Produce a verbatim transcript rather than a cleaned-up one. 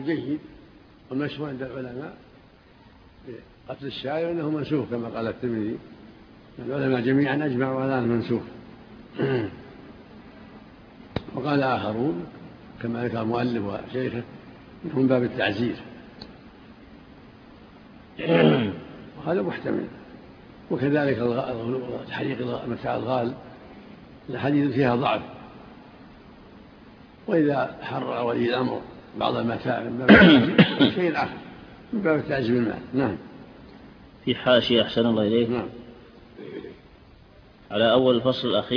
جيد. والمشهور عند العلماء بقتل الشاعر أنه منسوخ كما قال الترمذي، العلماء جميعا أجمعوا على أنه منسوخ. وقال آخرون كما ذكر المؤلف وشيخه أنه من باب التعزير، وهذا محتمل. وكذلك تحريق متاع الغال الحديث فيها ضعف، وإذا حرر ولي الأمر بعض المتاع من باب التعزير شيء آخر من باب التعزير بالمال. نعم. في حاشية أحسن الله إليك. نعم. على أول الفصل الأخير